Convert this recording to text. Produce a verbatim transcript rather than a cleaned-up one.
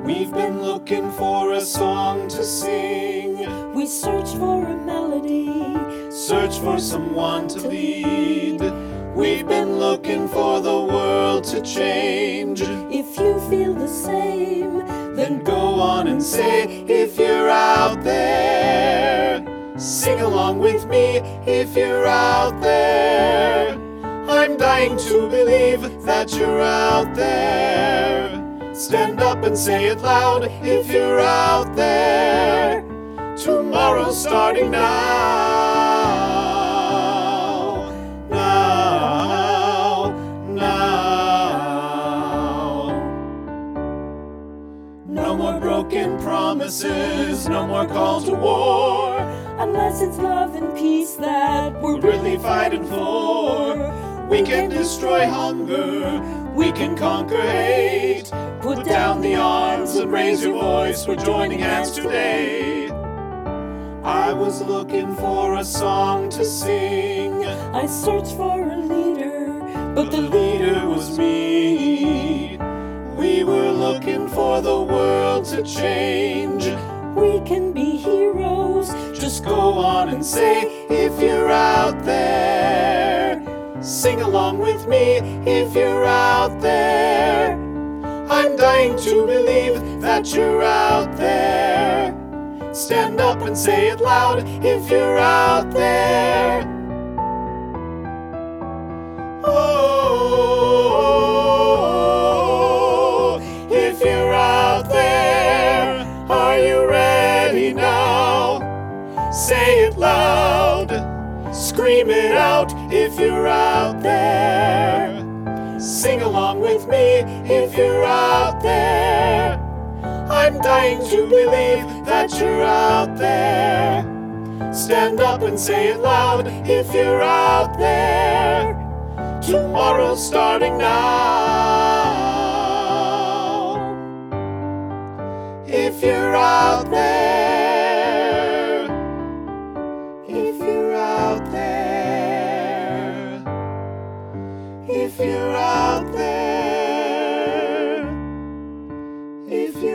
We've been looking for a song to sing. We search for a melody, Search for someone to lead. We've been looking for the world to change. If you feel the same, Then go on and say, if you're out there. Sing along with me, if you're out there. I'm dying to believe that you're out there. Stand up and say it loud, if you're out there. Tomorrow's starting now. Now, now. No more broken promises, no more call to war. unless it's love and peace that we're We're really fighting for. We can destroy hunger, we can conquer hate. Put down the arms and raise your voice, we're joining hands today. I was looking for a song to sing. I searched for a leader, But the leader was me. We were looking for the world to change. we can be heroes. Just go on and say, if you're out there. Sing along with me, if you're out there. I'm dying to believe that you're out there. Stand up and say it loud, if you're out there. Oh, if you're out there, are you ready now? Say it loud, scream it out if you're out there. Sing along with me if you're out there. I'm dying to believe that you're out there. Stand up and say it loud if you're out there. Tomorrow's starting now. If you're out there, if you're out there, if you're out there, if